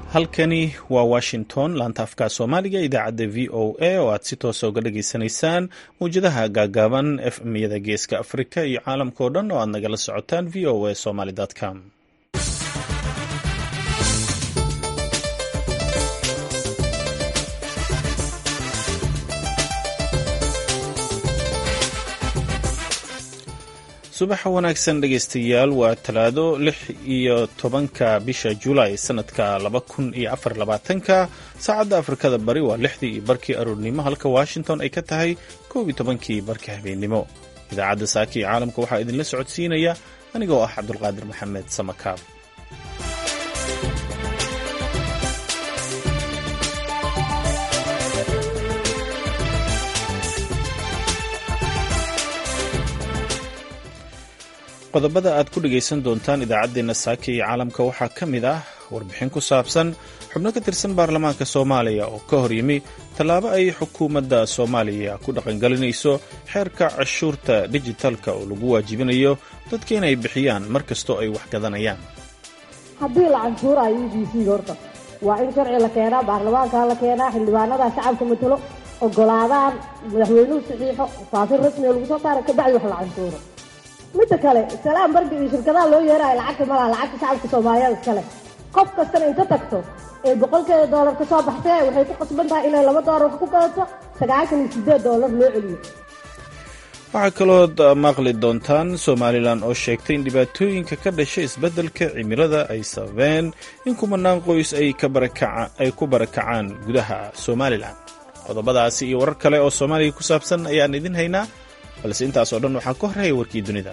halkani waa Washington, laanta afka Soomaaliga, idaacadda VOA oo aad si toos uga dhageysanaysaan mawjadaha gaagaaban FM-yada Geeska Afrika iyo caalamka oo dhan oo aad nagala socotaan voasomali.com. subaxa wanaagsan dhegaystayaal, waa talaado 16 bisha Juulaay sanadka 2024. saacadda Afrikada Bari waa 6:00 aroornimo, halka Washington ay ka tahay 11:00 habeenimo. idaacadda saaka ee caalamka waxaa idinla socodsiinaya anigoo ah Cabdulqaadir Maxamed Samakaab. qodobada aad ku dhagaysan doontaan idaacaddeenna saaka iyo caalamka waxaa ka mid ah warbixin ku saabsan xubno ka tirsan baarlamaanka Soomaaliya oo ka hor yimi tallaabo ay xukuumadda Soomaaliya ku dhaqangelinayso xeerka cashuurta dijitalka oo lagu waajibinayo dadka inay bixiyaan mar kastoo ay wax gadanayaan. haddii la canshuurayo EBC horta waa in sharci la keenaa, baarlamaanka la keenaa, xildhibaanada shacabka matalo ogolaadaan, madaxweynuhu saxiixo, faafin rasmi lagu soo saaro ka bacdi wax la canshuuro. midda kale salaam barbi iyo shirkadaha loo yeerayo lacagta malaha, lacagta shacabka Soomaaliyeed iskale. qof kastana inta tagto ee $100 ka soo baxtay waxay ku qasban tahay inay $2 wax ku gadato, $98 loo celiyo. waxaa kaloo maqli doontaan Somaliland oo sheegtay in dhibaatooyinka ka dhashay isbeddelka cimilada ay sababeen in kumanaan qoys ay ku barakacaan gudaha Somaliland. qodobadaasi iyo warar kale oo Soomaaliya ku saabsan ayaan idin haynaa, balse intaas oo dhan waxaa ka horreeya warkii dunida.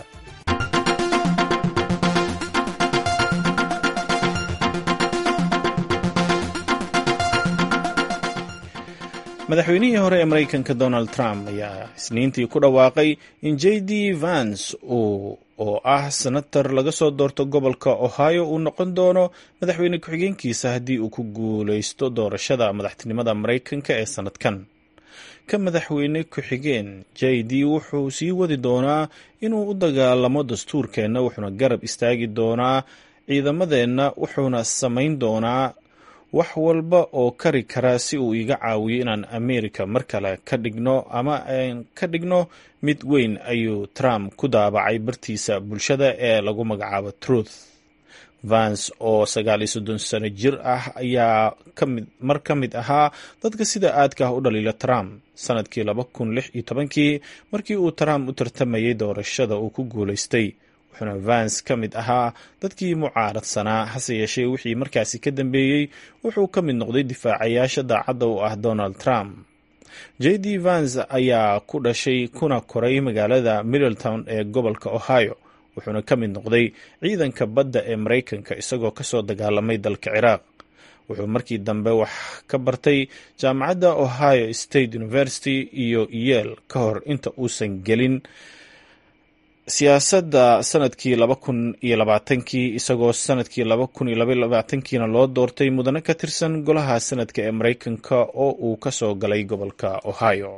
madaxweynihii hore ee Maraykanka Donald Trump ayaa Isniintii ku dhawaaqay in JD Vance oo ah senator laga soo doorto gobolka Ohio uu noqon doono madaxweyne ku-xigeenkiisa haddii uu ku guulaysto doorashada madaxtinimada Maraykanka ee sanadkan. ka madaxweyne ku-xigeen JD wuxuu sii wadi doonaa inuu u dagaalamo dastuurkeenna, wuxuuna garab istaagi doonaa ciidamadeenna, wuxuuna samayn doonaa wax walba oo kari kara si uu iga caawiyo inaan Ameerika mar kale ka dhigno ama aan ka dhigno mid weyn, ayuu Trump ku daabacay bartiisa bulshada ee lagu magacaabo Truth. Vance oo 39 sano jir ah ayaa ka mid ahaa dadka sida aadka ah u dhaliila Trump sanadkii 2016 markii uu Trump u tartamayay doorashada uu ku guulaystay. wuxuuna Vance ka mid ahaa dadkii mucaaradsanaa, hase yeeshee wixii markaasi ka dambeeyey wuxuu ka mid noqday difaacayaasha daacadda u ah Donald Trump. JD Vance ayaa ku dhashay kuna koray magaalada Middletown ee gobolka Ohio, wuxuuna ka mid noqday ciidanka badda ee Maraykanka isagoo ka soo dagaalamay dalka Ciraaq. wuxuu markii dambe wax ka bartay jaamacadda Ohio State University iyo Yale ka hor inta uusan gelin siyaasadda sanadkii 2020, isagoo sanadkii 2022 loo doortay mudane ka tirsan golaha sanadka ee Maraykanka oo uu ka soo galay gobolka Ohio.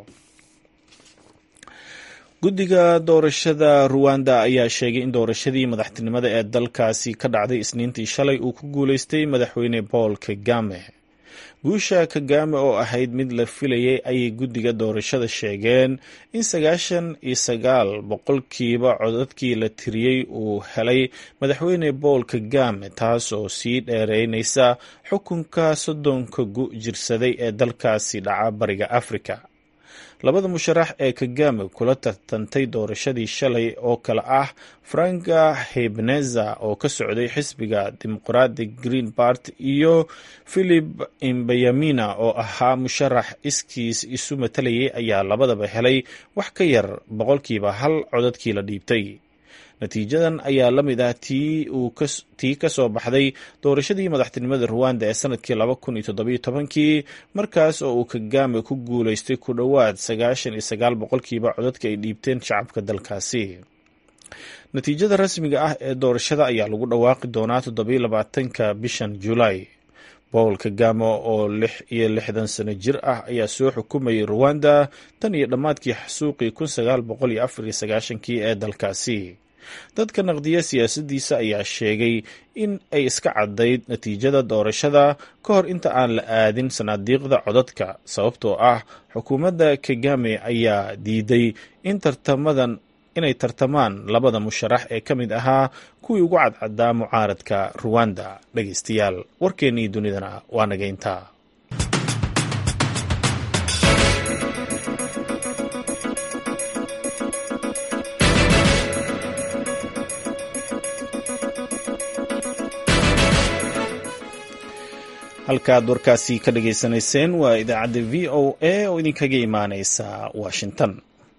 guddiga doorashada Rwanda ayaa sheegay in doorashadii madaxtinimada ee dalkaasi ka dhacday Isniintii shalay uu ku guulaystay madaxweyne Paul Kagame. guusha Kagame oo ahayd mid la filayay ayay guddiga doorashada sheegeen in 99% codadkii la tiriyey uu helay madaxweyne Paul Kagame, taas oo sii dheereynaysa xukunka 30 jirsaday ee dalkaasi dhaca bariga Afrika. labada musharax ee Kagame kula tartantay doorashadii shalay oo kale ah Franka Habineza oo ka socday xisbiga Democratic Green Party iyo Philip Mbayamina oo ahaa musharax iskiis isu matalayay ayaa labadaba helay wax ka yar 1% codadkii la dhiibtay. natiijadan ayaa la mid ah tii ka soo baxday doorashadii madaxtinimada Rwanda ee sanadkii 2017 markaas oo uu Kagame ku guulaystay ku dhowaad 99% codadka ay dhiibteen shacabka dalkaasi. natiijada rasmiga ah ee doorashada ayaa lagu dhawaaqi doonaa 27 bishan Juulaay. Paul Kagame oo 66 sano jir ah ayaa soo xukumayay Rwanda tan iyo dhammaadkii xasuuqii 1994 ee dalkaasi. dadka naqdiya siyaasaddiisa ayaa sheegay in ay iska caddayd natiijada doorashada ka hor inta aan la aadin sanaadiiqda codadka sababtoo ah xukuumadda Kagame ayaa diiday inay tartamaan labada musharax ee ka mid ahaa kuwii ugu cadcaddaa mucaaradka Rwanda. dhegaystayaal warkeennii dunidana waa naga intaa. halkaad warkaasi ka dhageysanayseen waa idaacadda VOA oo idinkaga imaaneysa Washington.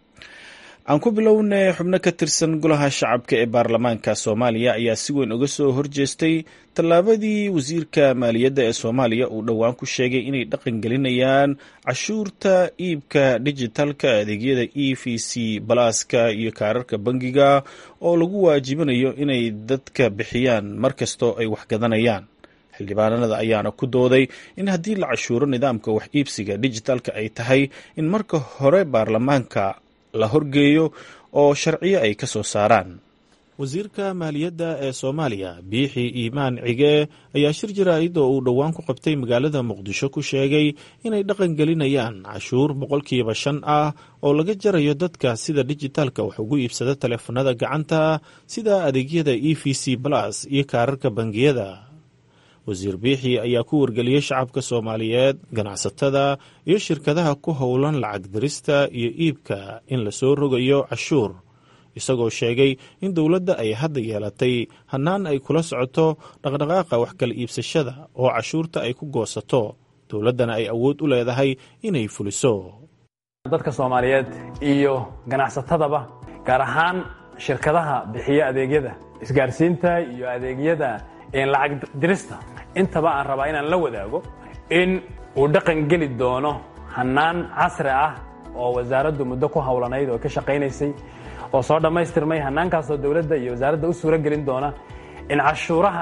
aan ku bilownay xubno ka tirsan golaha shacabka ee baarlamaanka Soomaaliya ayaa si weyn uga soo horjeestay tallaabadii wasiirka maaliyadda ee Soomaaliya uu dhowaan ku sheegay inay dhaqan gelinayaan cashuurta iibka digitalka adeegyada EVC Pluska iyo kaararka bangiga oo lagu waajibinayo inay dadka bixiyaan markastoo ay wax gadanayaan. xildhibaanada ayaana ku dooday in haddii la cashuuro nidaamka wax iibsiga digitalka ay tahay in marka hore baarlamaanka la horgeeyo oo sharciyo ay ka soo saaraan. wasiirka maaliyadda ee Soomaaliya Biixi Iimaan Cige ayaa shir jaraa'id oo uu dhowaan ku qabtay magaalada Muqdisho ku sheegay inay dhaqan gelinayaan cashuur 5% ah oo laga jarayo dadka sida digitalka wax ugu iibsada taleefanada gacanta sida adeegyada EVC Plus iyo kaararka bangiyada. wasiir Biixi ayaa ku wargeliyay shacabka Soomaaliyeed, ganacsatada iyo shirkadaha ku howlan lacag dirista iyo iibka in la soo rogayo cashuur, isagoo sheegay in dowladda ay hadda yeelatay hannaan ay kula socoto dhaqdhaqaaqa wax kala iibsashada oo cashuurta ay ku goosato, dowladdana ay awood u leedahay inay fuliso. dadka Soomaaliyeed iyo ganacsatadaba gaar ahaan shirkadaha bixiya adeegyada isgaarsiinta iyo adeegyada lacag dirista intaba aan rabaa inaan la wadaago in uu dhaqan geli doono hannaan casri ah oo wasaaraddu muddo ku howlanayd oo ka shaqaynaysay oo soo dhammaystirmay. hannaankaasoo dowladda iyo wasaaradda u suuro gelin doona in cashuuraha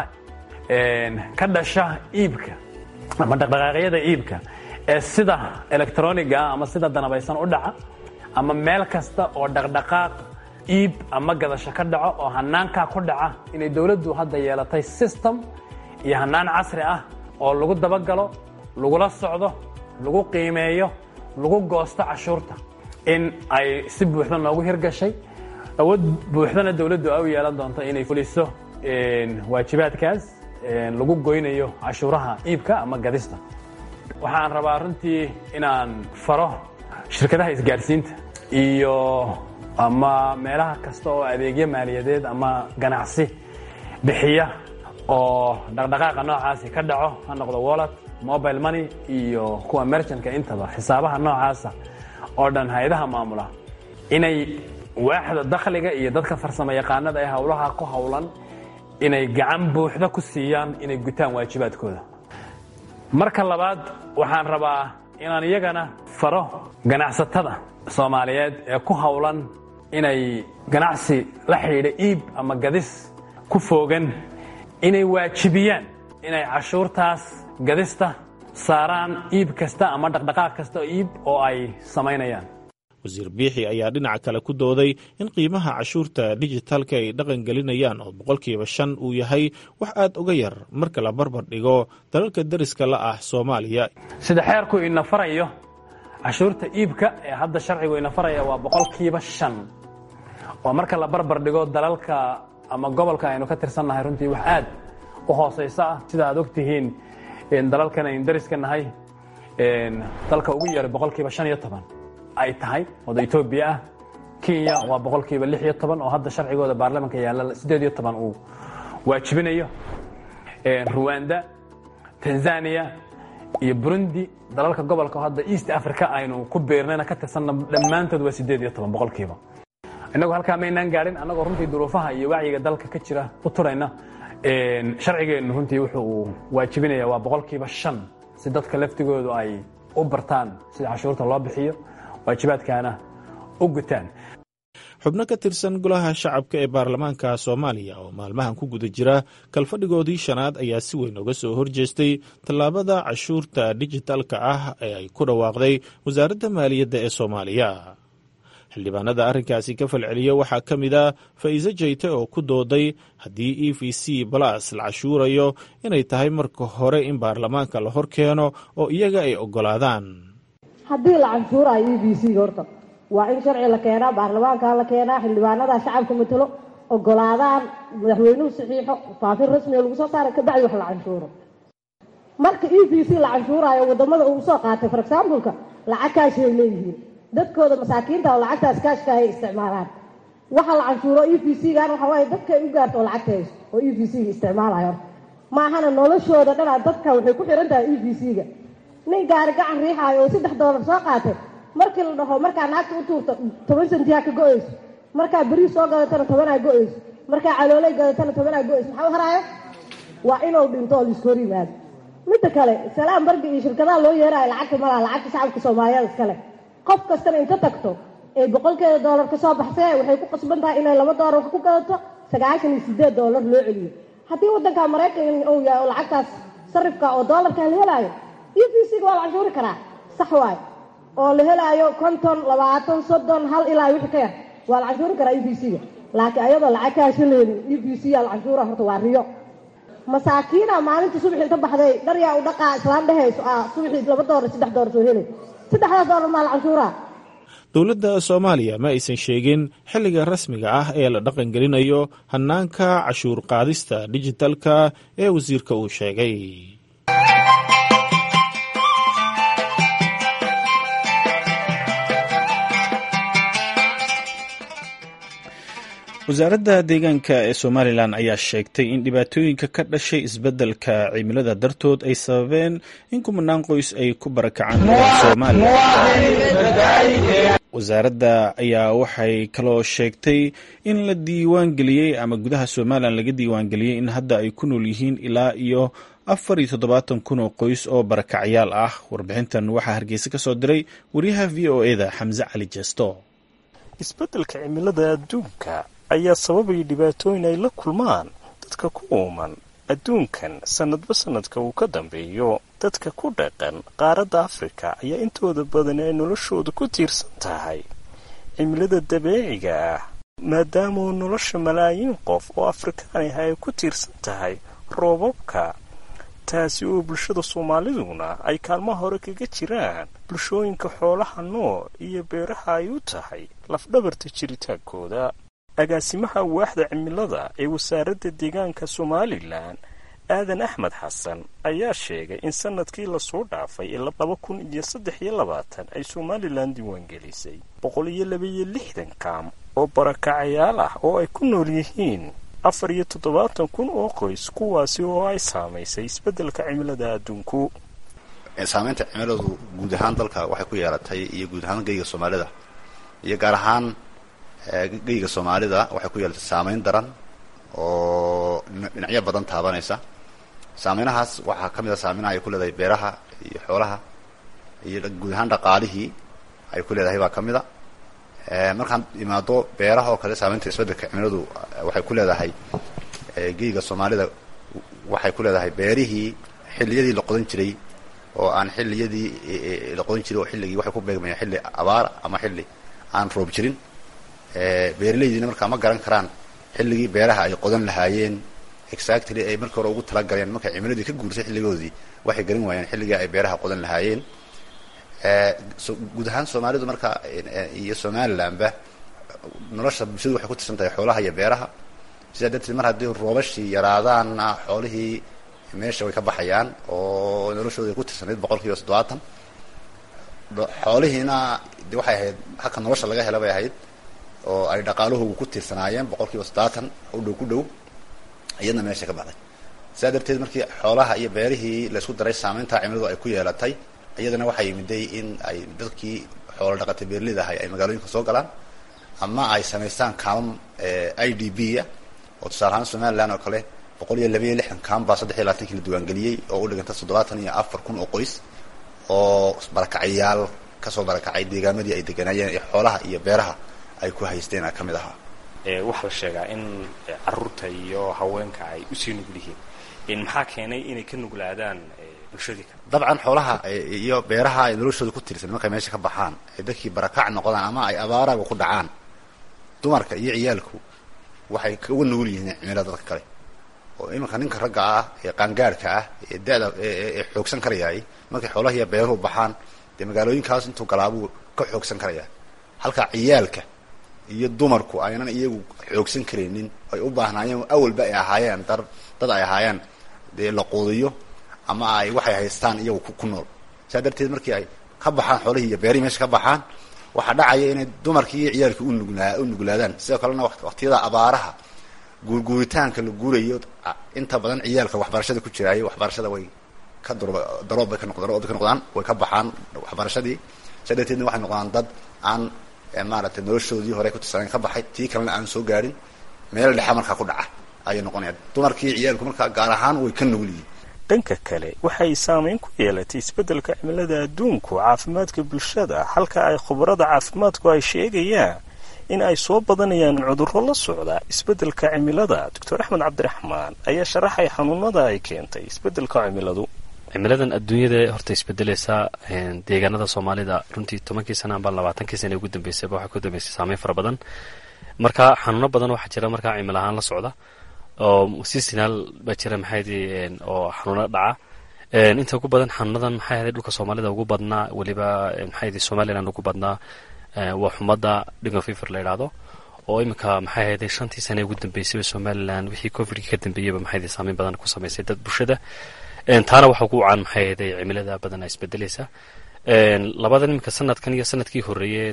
ka dhasha iibka ama dhaqdhaqaaqyada iibka ee sida elektroniga ama sida danabaysan u dhaca ama meel kasta oo dhaqdhaqaaq iib ama gadasho ka dhaco oo hannaankaa ku dhaca inay dowladdu hadda yeelatay system iyo hannaan casri ah oo lagu dabagalo, lagula socdo, lagu qiimeeyo, lagu goosto cashuurta in ay si buuxda noogu hirgashay. awood buuxdana dowladdu ay u yeelan doonto inay fuliso waajibaadkaas lagu goynayo cashuuraha iibka ama gadista. waxaan rabaa runtii inaan faro shirkadaha isgaarsiinta iyo ama meelaha kasta oo adeegyo maaliyadeed ama ganacsi bixiya oo dhaqdhaqaaqa noocaasi ka dhaco, ha noqdo wallet, mobile money iyo kuwa merchantka intaba xisaabaha noocaasa oo dhan hay'adaha maamula inay waaxda dakhliga iyo dadka farsamo yaqaanada ee howlaha ku howlan inay gacan buuxda ku siiyaan inay gutaan waajibaadkooda. marka labaad waxaan rabaa inaan iyagana faro ganacsatada Soomaaliyeed ee ku howlan inay ganacsi la xidhiidha iib ama gadis ku foogan inay waajibiyaan inay cashuurtaas gadista saaraan iib kasta ama dhaqdhaqaaq kasta oo iib oo ay samaynayaan. wasiir Biixi ayaa dhinaca kale ku dooday in qiimaha cashuurta digitalka ay dhaqan gelinayaan oo 5% uu yahay wax aad uga yar marka la barbar dhigo dalalka dariska la ah Soomaaliya. sida xeerku ina farayo cashuurta iibka ee hadda sharcigu ina faraya waa 5%. oo marka la barbar dhigo dalalka ama gobolka aynu ka tirsannahay runtii wax aad u hooseysa ah. sida aad ogtihiin dalalkan aynu dariska nahay dalka ugu yar 15% ay tahay wada Ethiopia ah. Kenya waa 16% oo hadda sharcigooda baarlamaanka yaala 18 uu waajibinayo. Rwanda, Tanzania iyo Burundi dalalka gobolka hadda East Africa aynu ku beernayna ka tirsanna dhammaantood waa 18%. inagu halkaa maynaan gaarin anagoo runtii duruufaha iyo wacyiga dalka ka jira u turayna sharcigeenu runtii wuxuu waajibinaya waa 5% si dadka laftigoodu ay u bartaan sida cashuurta loo bixiyo waajibaadkaana u gutaan. xubno ka tirsan golaha shacabka ee baarlamaanka Soomaaliya oo maalmahan ku guda jira kalfadhigoodii shanaad ayaa si weyn uga soo horjeestay tallaabada cashuurta digitalka ah ee ay ku dhawaaqday wasaaradda maaliyadda ee Soomaaliya. xildhibaanada arrinkaasi ka falceliya waxaa ka mid a faa'iise jeyte oo ku dooday haddii e v c balas la cashuurayo inay tahay marka hore in baarlamaanka la hor keeno oo iyaga ay oggolaadaan. haddii la canshuurayo e v c horta waa in sharci la keenaa, baarlamaanka la keenaa, xildhibaanada shacabka matalo oggolaadaan, madaxweynuhu saxiixo, faafin rasmiga lagu soo saara kabacdi wax la canshuuro. marka e v c la canshuuraayo wadamada ugu soo qaatay for exampleka lacag kaash ay leeyihiin, dadkooda masaakiinta oo lacagtaas kaashka ay isticmaalaan. waxa la canshuuro e v c-gan waxa waaye dadka ay u gaarto oo lacagta hayso oo e v c-ga isticmaalayo. maahana noloshooda dhanaa dadka waxay ku xiran tahay e v c-ga. nin gaari gacan riixaayo oo $3 soo qaatay markii la dhaho markaa naagta u tuurto 10 sentiyaa ka go-ayso, markaa beriis soo gadatana 10 aa go-ayso, markaa caloolay gadatana 10 aa go-ayso. maxaa u haraayo? waa inuu dhinto oo laiska hor yimaado. midda kale salaam barga iyo shirkadaha loo yeerayo lacagta malaha, lacagta shacabka soomaaliyeed iskale. qof kastana inta tagto ee $100 ka soo baxsee waxay ku qasban tahay inay $2 wax ku gadato, $98 loo celiyo. haddii waddanka maraykan uu yahay oo lacagtaas sarifka oo doolarka la helaayo, e v c-ga waa la canshuuri karaa, sax waayo. oo la helaayo 50, 20, 30 hal ilaa wixii ka yar waa la canshuuri karaa e v c-ga. laakiin ayadoo lacag kaasha leeyin e v c-ga la canshuura horta waa riyo. masaakiina maalinta subax inta baxday dhar yaa u dhaqaa islaan dhehayso subaxii $2 $3 soo helay, $3 maa la canshuuraa. dowladda soomaaliya ma aysan sheegin xilliga rasmiga ah ee la dhaqangelinayo hannaanka cashuur qaadista dijitalka ee wasiirka uu sheegay. wasaaradda deegaanka ee somalilan ayaa sheegtay in dhibaatooyinka ka dhashay isbeddelka cimilada dartood ay sababeen in kumanaan qoys ay ku barakacaan soomaaliya. wasaaradda ayaa waxay kaloo sheegtay in la diiwaangeliyey ama gudaha somalilan laga diiwaangeliyey in hadda ay ku nool yihiin ilaa iyo 74,000 oo qoys oo barakacyaal ah. warbixintan waxaa hargeysa ka soo diray wariyaha v o e-da xamse cali jeesto. isbeddelka cimilada adduunka ayaa sababay dhibaatooyin ay la kulmaan dadka ku uuman adduunkan sanadba sanadka uu ka dambeeyo. dadka ku dhaqan qaaradda afrika ayaa intooda badan ay noloshooda ku tiirsan tahay cimilada dabeeciga ah, maadaama nolosha malaayiin qof oo afrikaan ah ay ku tiirsan tahay roobabka. taasi oo bulshada soomaaliduna ay kaalmaha hore kaga jiraan bulshooyinka xoolaha nool iyo beeraha ay u tahay lafdhabarta jiritaankooda. agaasimaha waaxda cimilada ee wasaaradda deegaanka somalilan aadan axmed xasan ayaa sheegay in sanadkii lasoo dhaafay ee 2023 ay somalilan diiwaangelisay 162 kaam oo barakacayaal ah oo ay ku nool yihiin 74,000 oo qoys, kuwaasi oo ay saamaysay isbeddelka cimilada adduunku. saamaynta cimiladu guud ahaan dalka waxay ku yeelatay iyo guud ahaan geyga soomaalida iyo gaar ahaan geyga soomaalida waxay ku yeelatay saamayn daran oo dhinacyo badan taabanaysa. saameynahaas waxaa ka mid a saameynaha ay ku leedahay beeraha iyo xoolaha iyo guud ahaan dhaqaalihii ay ku leedahay baa ka mid a. markaan imaado beeraha oo kale, saamaynta isbeddelka cimiladu waxay ku leedahay geyga soomaalida waxay ku leedahay beerihii xilliyadii la qodan jiray oo aan xilliyadii la qodan jiray oo xilligii waxay ku beegmayaan xilli abaar ama xilli aan roob jirin. beeraleydiina markaa ma garan karaan xilligii beeraha ay qodan lahaayeen exactly ay markii hore ugu talagaleen. markay cimiladii ka guursay xilligoodii waxay garan waayeen xilligii ay beeraha qodan lahaayeen. guud ahaan soomaalidu marka iyo somalilanba nolosha bulshadu waxay ku tirsan tahay xoolaha iyo beeraha. sidaa darteed mar haddii roobashii yaraadaanna xoolihii meesha way ka baxayaan oo noloshooda ay ku tirsanayd 70%. xoolihiina de waxay ahayd halka nolosha laga hela bay ahayd oo ay dhaqaaluhu ku tiirsanaayeen 70% u dhow ku dhow, iyadna meesha ka baxday. sidaa darteed markii xoolaha iyo beerihii la isku daray saamaynta cimiladu ay ku yeelatay, iyadana waxay yimiday in ay dadkii xoolo dhaqatay beeraleyda ahay ay magaalooyinka soo galaan ama ay samaystaan kaamam IDB-ya oo tusaale ahaan somalilan oo kale 162 kaam baa 23 la diiwaangeliyey oo u dhiganta 74,000 oo qoys oo barakacayaal kasoo barakacay deegaamadii ay deganaayeen ee xoolaha iyo beeraha ay ku haysteen ka mid ahaa. waxaa la sheegaa in carruurta iyo haweenka ay usii nugul yihiin. maxaa keenay inay ka nuglaadaan bulshadii dabcan xoolaha iyo beeraha ay noloshooda ku tirsan markay meesha ka baxaan ay dadkii barakac noqdaan ama ay abaaraga ku dhacaan dumarka iyo ciyaalku waxay uga nugul yihiin cimilada dadka kale oo iminka ninka ragga ah ee qaangaarhka ah ee da-da ee xoogsan karayaay markay xoolaha iyo beeruhu baxaan dee magaalooyinkaas intuu galaabuu ka xoogsan karayaa halka ciyaalka iyo dumarku aynan iyagu xoogsan karaynin ay u baahnaayeen awalba ay ahaayeen dad ay ahaayeen dee la quudiyo ama ay waxay haystaan iyagu ku nool saa darteed markii ay ka baxaan xoolihii iyo beerihii meesha ka baxaan waxaa dhacaya inay dumarkii iyo ciyaalkii u nuglaadaan sidoo kalena waqtiyada abaaraha guurguuritaanka la guurayo inta badan ciyaalka waxbarashada ku jiraayo waxbarashada way ka daroob bay ka noqdaan way ka baxaan waxbarashadii saa darteedna waxay noqdaan dad aan maaragtay noloshoodii hore ku tirsaneen ka baxay tii kalena aan soo gaarin meel dhexa markaa ku dhaca ayay noqonayaan dumarkii ciyaalku markaa gaar ahaan way ka nugul yihiin dhanka kale waxay saameyn ku yeelatay isbeddelka cimilada adduunku caafimaadka bulshada halka ay khubarada caafimaadku ay sheegayaan in ay soo badanayaan cudurro la socda isbeddelka cimilada doctor axmed cabdiraxmaan ayaa sharaxay xanuunada ay keentay isbeddelka cimiladan adduunyada horta isbedelaysaa deegaanada soomaalida runtii 10 sano amba 20 sano ugu dambeysay waxa ku dambeysay saameyn fara badan marka xanuuno badan waxa jira marka cimil ahaan la socda oo seasonal ba jira oo xanuuno dhaca inta ugu badan xanuunadan dhulka Soomaalida ugu badnaa waliba Soomaaliland ugu badnaa waa xumada dengue fever la yiraahdo oo imika 5 sano ugu dambeysay Somaliland wixii covid ka dambeeyay saameyn badan ku sameysay dad bulshada taana waxa ku caan cimilada badan ay isbedelaysa labadan imika sanadkan iyo sanadkii horeeyay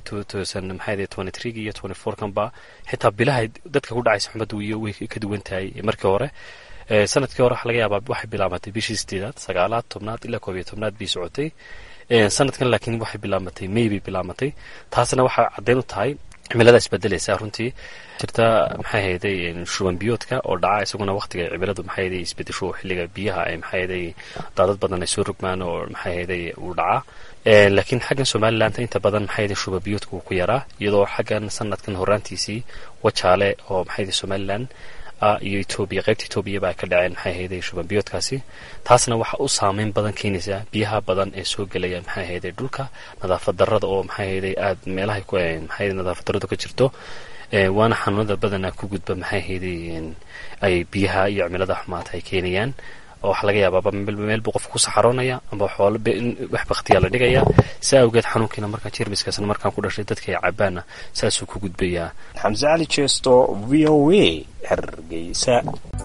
2023 iyo 24 kanba xitaa bilaha dadka ku dhacay xumadu way ka duwan tahay markii hore sanadkii hore waxa laga yaabaa waxay bilaabatay bishii 8aad 9aad 10aad ilaa 12aad bii socotay sanadkan laakiin waxay bilaabatay maybe bilaabatay taasna waxa cadeyn u tahay cimilada isbedelaysa runtii jirta shuban biyoodka oo dhaca isaguna waqtiga cimiladu isbedesho xilliga biyaha ay daadad badan ay soo rogmaan oo uu dhaca laakiin xaggan Somaliland inta badan shuban biyoodku ku yaraa iyadoo xaggan sanadkan horaantiisii wajaale oo Somaliland iyo Ethiopia qaybta Ethiopia baa ka dhaceen shuban biyoodkaasi taasna waxa uu saameyn badan keenaysa biyaha badan ee soo galaya dhulka nadaafad darrada oo aad meelaha ku nadaafad darrada ka jirto waana xanuunada badan ku gudba ay biyaha iyo cimilada xumaad ay keenayaan oo waxa laga yaabaa meel qof ku saxaroonaya ama xoolo wax baqtiya la dhigaya saawgeed xanuunkiina marka jeermiskaasna markaan ku dhashay dadka ay cabaana saasuu ku gudbaya Xamza Ali Chesto VOA Hargeysa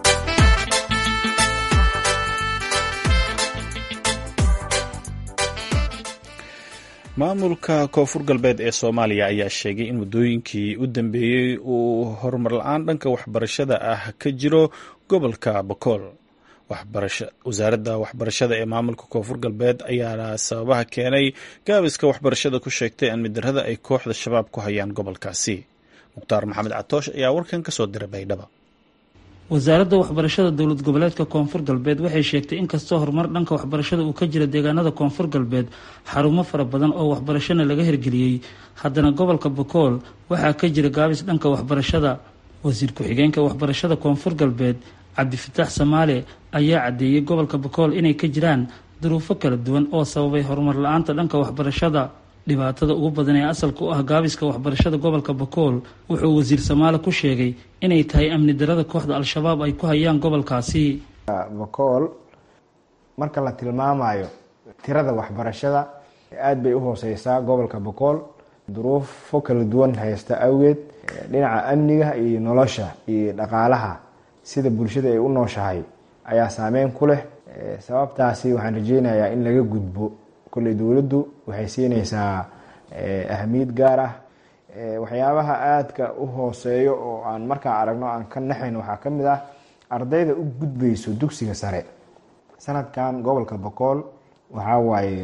maamulka koonfur galbeed ee Soomaaliya ayaa sheegay in muddooyinkii u dambeeyay uu horumar la'aan dhanka waxbarashada ah ka jiro gobolka Bakool wasaaradda waxbarashada ee maamulka koonfur galbeed ayaana sababaha keenay gaabiska waxbarashada ku sheegtay amni darrada ay kooxda shabaab ku hayaan gobolkaasi mukhtaar maxamed catoosh ayaa warkan ka soo diray baydhabo wasaaradda waxbarashada dowlad goboleedka koonfur galbeed waxay sheegtay in kastoo horumar dhanka waxbarashada uu ka jira deegaanada koonfur galbeed xarumo fara badan oo waxbarashana laga hirgeliyey haddana gobolka Bakool waxaa ka jira gaabis dhanka waxbarashada wasiir ku-xigeenka waxbarashada koonfur galbeed cabdifataax Samaale ayaa cadeeyay gobolka Bakool inay ka jiraan duruufo kala duwan oo sababay horumar la'aanta dhanka waxbarashada dhibaatada ugu badan ee asalka u ah gaabiska waxbarashada gobolka Bakool wuxuu wasiir Samaale ku sheegay inay tahay amni darrada kooxda al-shabaab ay ku hayaan gobolkaasi Bakool marka la tilmaamayo tirada waxbarashada aad bay u hooseysaa gobolka Bakool duruufo kala duwan haysta awgeed dhinaca amniga iyo nolosha iyo dhaqaalaha sida bulshada ay u nooshahay ayaa saameyn ku leh sababtaasi waxaan rajeynayaa in laga gudbo kulli dawladdu waxay siinaysaa ahmiyad gaar ah waxyaabaha aadka u hooseeyo oo aan markaa aragno aan ka naxayn waxaa ka mid ah ardayda u gudbayso dugsiga sare sanadkan gobolka Bakool waxaa waaye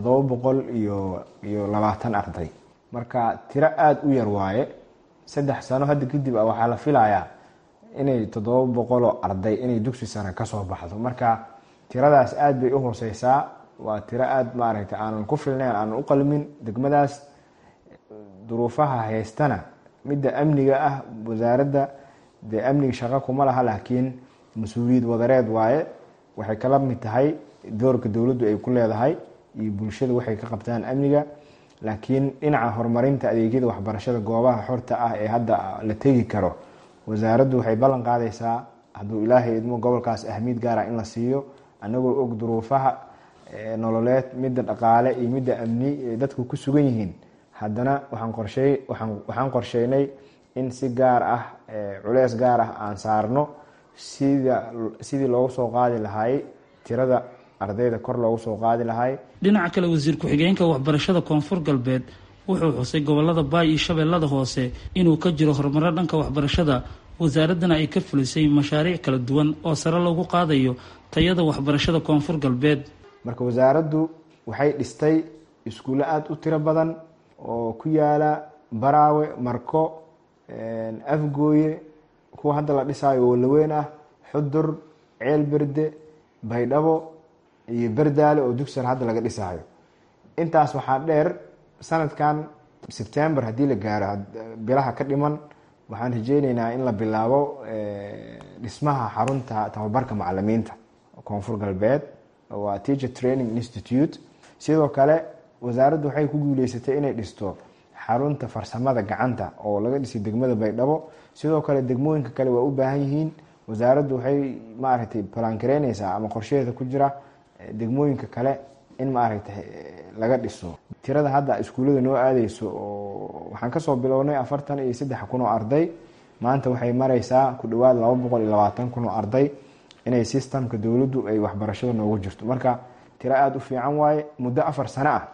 720 arday marka tiro aad u yar waaye 3 sano hadda kadib waxaa la filayaa inay 700 arday inay dugsi sare ka soo baxdo marka tiradaas aad bay u hooseysaa waa tiro aad maaragtay aanan ku filnayn aan u qalmin degmadaas duruufaha haystana midda amniga ah wasaaradda de amniga shaqo kuma laha laakiin mas'uuliyad wadareed waaye waxay kala mid tahay doorka dowladdu ay ku leedahay iyo bulshada waxay ka qabtaan amniga. laakiin dhinaca horumarinta adeegyada waxbarashada goobaha xorta ah ee hadda la tegi karo, wasaaraddu waxay ballan qaadaysaa hadduu ilaahay idmo gobolkaas ahmiyad gaara in la siiyo, annagoo og duruufaha nololeed, midda dhaqaale iyo midda amni ee dadku ku sugan yihiin. haddana waxaan qorsheynay in si gaar ah culeys gaar ah aan saarno sidii loogu soo qaadi lahay tirada ardayda kor loogu soo qaadi lahay. dhinaca kale wasiir ku-xigeenka waxbarashada koonfur galbeed wuxuu xusay gobolada baay iyo shabeellada hoose inuu ka jiro horumaro dhanka waxbarashada, wasaaraddana ay ka fulisay mashaariic kala duwan oo sare loogu qaadayo tayada waxbarashada koonfur galbeed. marka wasaaraddu waxay dhistay iskuulo aada u tiro badan oo ku yaala Baraawe, Marko, Afgooye, kuwa hadda la dhisaayo oo laweyn ah, Xudur, Ceel Berde, Baydhabo iyo Berdaale oo dugsi hadda laga dhisaayo. intaas waxaa dheer sanadkan September haddii la gaaro bilaha ka dhiman, waxaan rajeyneynaa in la bilaabo dhismaha xarunta tababarka macalimiinta koonfur galbeed, waa Teacher Training Institute. sidoo kale wasaaraddu waxay ku guuleysatay inay dhisto xarunta farsamada gacanta oo laga dhisay degmada Baydhabo. sidoo kale degmooyinka kale waa u baahan yihiin. wasaaraddu waxay maaragtay balangareynaysaa ama qorsheeda ku jira degmooyinka kale in maaragtay laga dhiso. tirada hadda iskuullada noo aadeyso oo waxaan kasoo bilownay 43,000 oo arday, maanta waxay mareysaa ku dhawaad 220,000 oo arday inay systemka dowladdu ay waxbarashada noogu jirto. marka tiro aada u fiican waaye. muddo 4 sano ah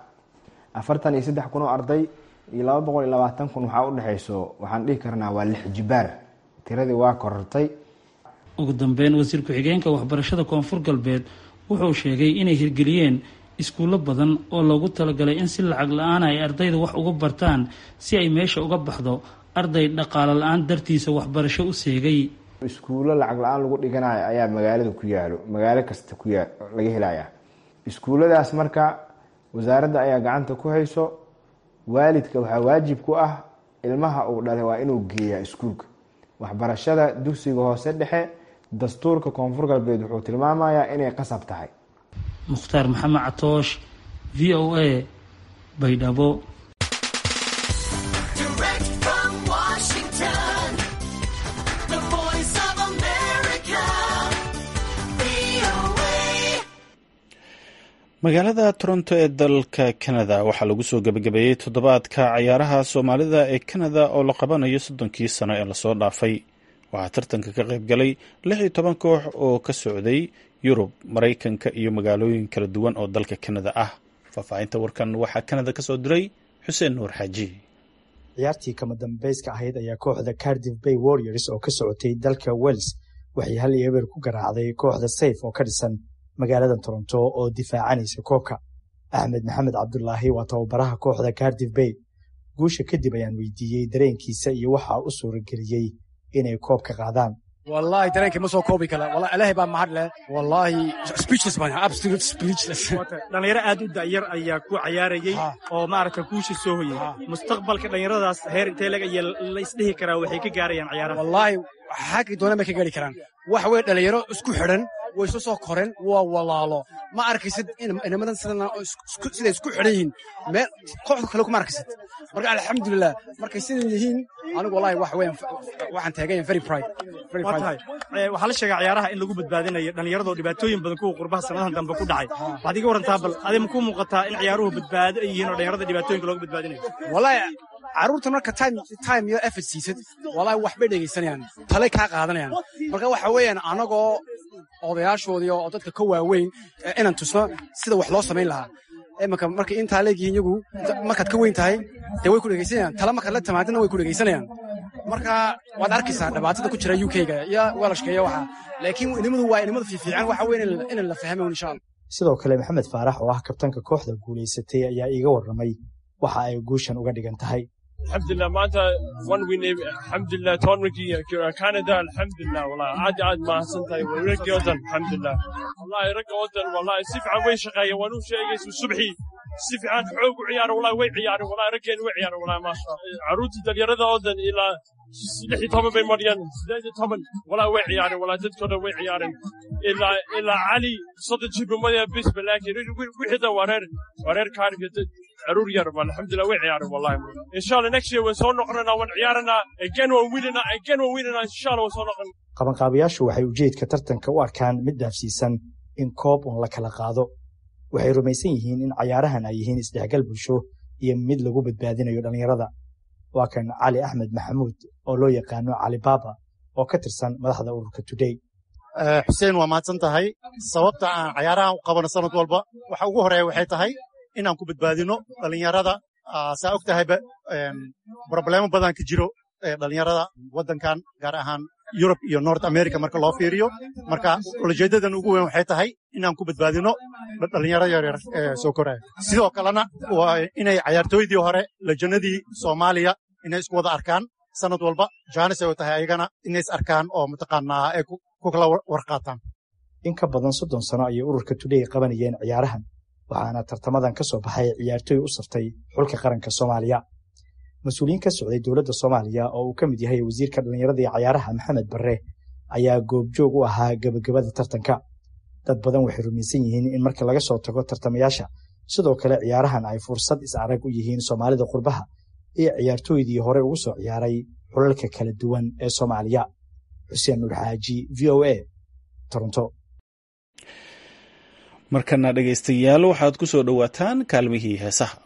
43,000 oo arday iyo 220,000 waxaa u dhexeyso, waxaan dhihi karnaa waa 6 jibaar. tiradii waa korortay. ugu dambeyn wasiir ku-xigeenka waxbarashada koonfur galbeed wuxuu sheegay inay hirgeliyeen iskuulo badan oo loogu talagalay in si lacag la-aan ay ardayda wax uga bartaan si ay meesha uga baxdo arday dhaqaale la-aan dartiisa waxbarasho u seegay. iskuulo lacag la-aan lagu dhiganayo ayaa magaalada ku yaalo, magaalo kasta laga helaya. iskuuladaas marka wasaaradda ayaa gacanta ku hayso. waalidka waxaa waajib ku ah ilmaha uu dhalay waa inuu geeyaa iskuulka. waxbarashada dugsiga hoose dhexe dastuurka koonfur galbeed wuxuu tilmaamayaa inay qasab tahay. mukhtaar maxamed catoosh, v o a, Baydhabo. magaalada Toronto ee dalka Canada waxaa lagu soo gabagabeeyey toddobaadka ciyaaraha Soomaalida ee Canada oo la qabanayo 30 sano ee lasoo dhaafay. waxaa tartanka ka qayb galay 16 koox oo ka socday Yurub, Mareykanka iyo magaalooyin kala duwan oo dalka Canada ah. faahfaahinta warkan waxaa Canada ka soo diray Xuseen Nuur Xaaji. ciyaartii kama dambayska ahayd ayaa kooxda Cardiff Bay Warriors oo ka socotay dalka Wales waxay 1-0 ku garaacday kooxda Safe oo ka dhisan magaalada Toronto oo difaacanaysa koobka. Axmed Maxamed Cabdullaahi waa tababaraha kooxda Cardiff Bay. guusha kadib ayaan weydiiyey dareenkiisa iyo waxa uu suurageliyey inay koobka qaadaan. والله dareenka ma soo koobi kala wallahi ilaahay baa mahad leh wallahi speechless baan absolute speechless dhalinyaro aad u daayar ayaa ku ciyaarayay oo maarka kuusha soo hoyay mustaqbalka dhalinyaradaas heer intee laga la isdhihi karaa waxay ka gaarayaan ciyaaraha wallahi xaq doona ma ka gaari karaan wax way dhalinyaro isku xiran way soo koreen waa walaalo ma arkaysid inamadan sida isku xiran yihiin meel kooxda kale kuma arkaysid marka alxamdulillah markay sidan yihiin anigu wallahi waxaan taagay very proud waxaa la sheegay ciyaaraha in lagu badbaadinayo dhalinyarada dhibaatooyin badan kuwa qurbaha sanadahan dambe ku dhacay waxaad iga warantaa bal adiga ma ku muuqataa in ciyaaruhu badbaado ay yihiin oo dhalinyarada dhibaatooyinka looga badbaadinayo wallahi caruurta marka time iyo effort siisid wallahi wax bay dhageysanayaan tale ka qaadanayaan marka waxa weeyaan anagoo odayaashoodii oo dadka ka waaweyn inaan tusno sida wax loo samayn lahaa marka intaa leegihiin iyagu markaad ka weyn tahay dee way ku dhegeysanayaan tala markaad la timaadana way ku dhegeysanayaan marka waad arkaysaa dhibaatada ku jira UK-ga iyo walashkeeya waxa laakiin inimadu waa inimada fiican waxa weyn in la fahmo insha Allah. sidoo kale Maxamed Faarax oo ah kabtanka kooxda guuleysatay ayaa iiga warramay waxa ay guushan uga dhigan tahay. alxamdulillah maanta one win alxamdulillah tournament Canada alxamdulillah wallahi aad mahadsantahay wararkii oo dhan alxamdulillah wallahi ragga oo dhan wallahi si fiican way shaqeeyeen waanu sheegay subaxii si fiican xoog u ciyaar wallahi way ciyaareen wallahi raggeen way ciyaareen wallahi ma sha Allah caruurtii dhalinyarada oo dhan 16 bay mariyaan 18 walaa way ciyaareen walaa dadkooda way ciyaareen ilaa cali saddex jibmada bis balaakiin wixii da wareer kaarif caruur yar alxamdulillah way ciyaareen wallahi inshallah next year waan soo noqonaa waan ciyaarana again waan winina inshallah waan soo noqon qabanqaabiyaashu waxay ujeedka tartanka u arkaan mid dhaafsiisan in koob un la kala qaado waxay rumaysan yihiin in cayaarahan ay yihiin isdhexgal bulsho iyo mid lagu badbaadinayo dhallinyarada waa kan cali axmed maxamuud oo loo yaqaano cali baaba oo ka tirsan madaxda ururka today xuseen waa mahadsan tahay sababta aan cayaarahan u qabano sanad walba waxa ugu horeeya waxay tahay inaan ku badbaadino dhallinyarada saa og tahayba problemo badan ka jiro dhallinyarada waddankan gaar ahaan yurub iyo north america marka loo fiiriyo marka ulajeedadan ugu weyn waxay tahay inaan ku badbaadino dhallinyaro yaryar soo koraya sidoo kalena waa inay cayaartooydii hore lajanadii soomaaliya inay isku wada arkaan sanad walba jaanis ay tahay ayagana inay is arkaan oo mataqaanaa ay ku kala warqaataan in ka badan 30 sano ayay ururka today qabanayeen ciyaarahan waxaana tartamadan ka soo baxay ciyaartooy u saftay xulka qaranka Soomaaliya mas'uuliyiin ka socday dawladda Soomaaliya oo uu ka mid yahay wasiirka dhalinyarada iyo ciyaaraha Maxamed Barre ayaa goobjoog u ahaa gabagabada tartanka dad badan waxay rumaysan yihiin in marka laga soo tago tartamayaasha sidoo kale ciyaarahan ay fursad is arag u yihiin Soomaalida qurbaha iyo ciyaartooydii hore ugu soo ciyaaray xulalka kala duwan ee Soomaaliya Xuseen Nur Xaaji VOA Toronto markana dhageystayaal waxaad ku soo dhawaataan kaalmihii heesaha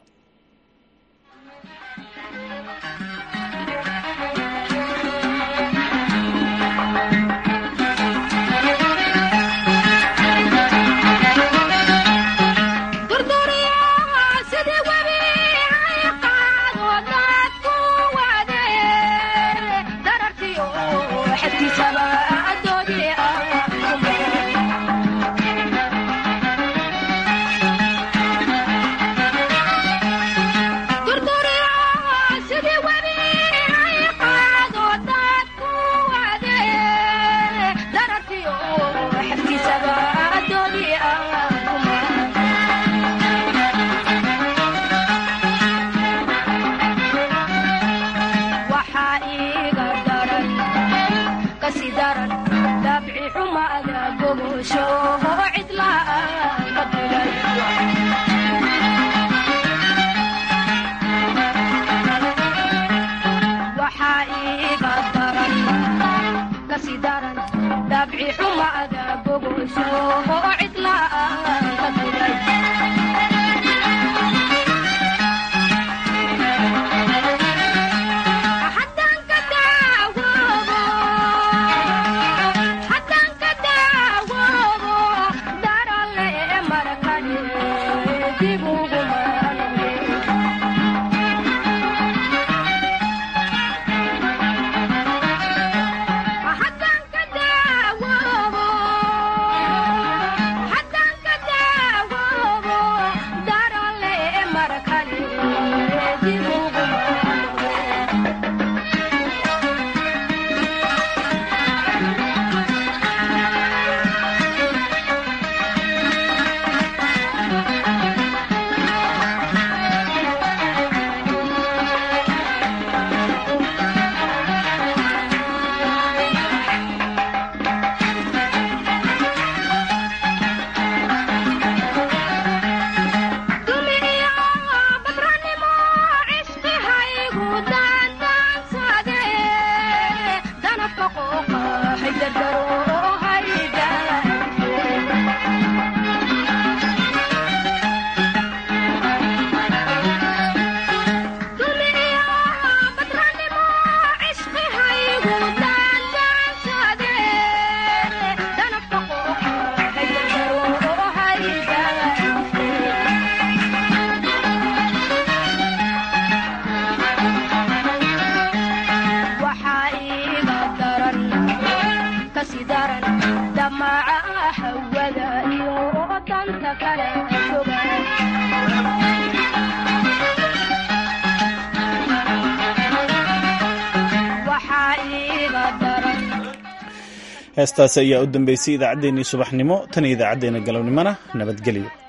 heestaas ayaa u dambeysay idaacaddeenii subaxnimo tan idaacaddeenna galabnimona nabadgelyo